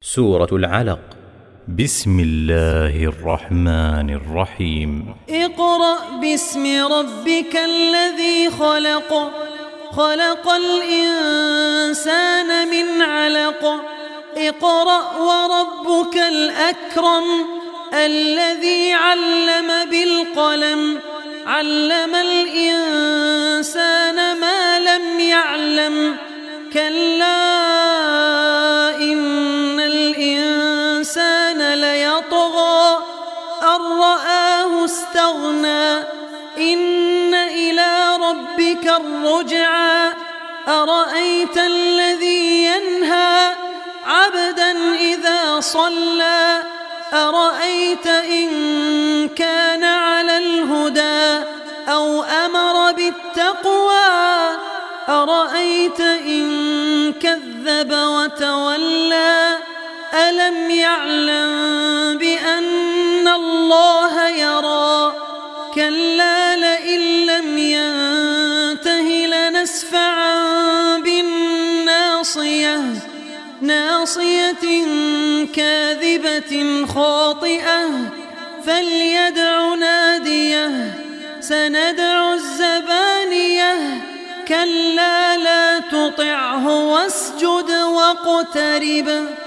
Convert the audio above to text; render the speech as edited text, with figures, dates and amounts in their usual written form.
سورة العلق. بسم الله الرحمن الرحيم. اقرأ باسم ربك الذي خلق، خلق الإنسان من علق. اقرأ وربك الأكرم الذي علم بالقلم، علم الإنسان ما لم يعلم. كلا إن الإنسان ليطغى أن رآه استغنى. إن إلى ربك الرجعى. أرأيت الذي ينهى عبدا إذا صلى. أرأيت إن كان على الهدى أو أمر بالتقوى. أرأيت إن كذب وتولى. ألم يعلم بأن الله يرى. كلا لئن لم ينته لنسفعا بالناصية، ناصية كاذبة خاطئة. فليدع ناديه. سندع الزبانية. كلا لا تطعه واسجد واقترب.